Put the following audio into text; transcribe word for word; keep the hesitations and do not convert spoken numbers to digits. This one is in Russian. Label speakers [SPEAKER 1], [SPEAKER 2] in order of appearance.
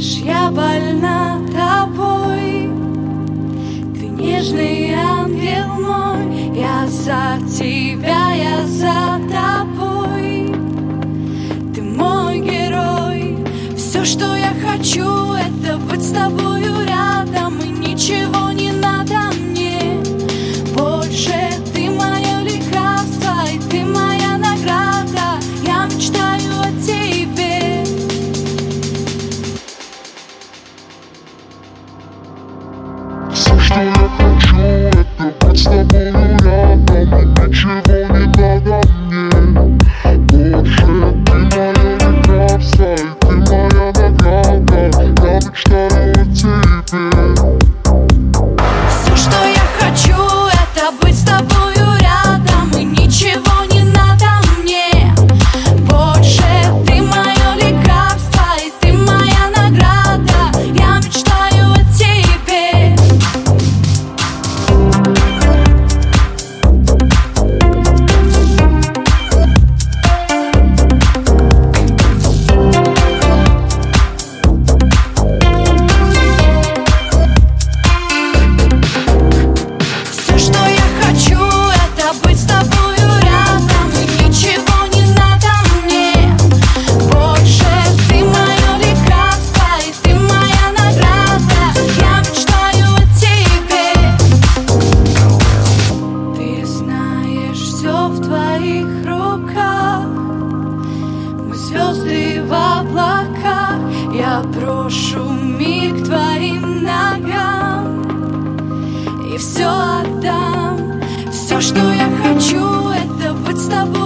[SPEAKER 1] знаешь, я больна тобой. Ты нежный ангел мой, я за тебя, я за тобой. Ты мой герой. Все, что я хочу, это быть с тобою рядом, и ничего не надо мне больше. Ты мое лекарство, и ты моя награда. Я мечтаю о тебе.
[SPEAKER 2] Все, что я хочу, это быть с тобою рядом, и ничего не надо мне больше. Ты мое лекарство, и ты моя награда. Я мечтаю о тебе.
[SPEAKER 1] Все, что я хочу, это быть с тобою рядом, и ничего не надо мне больше. Ты мое лекарство, и ты моя награда. Я мечтаю о тебе. Все, что я хочу, это быть с тобою рядом, и ничего не надо мне больше. Ты мое лекарство, и ты моя награда. Я мечтаю о тебе. Ты знаешь, все в твоих руках. Мы звезды в облаках. Я брошу мир к твоим ногам и все отдам. Все, что я хочу, это быть с тобой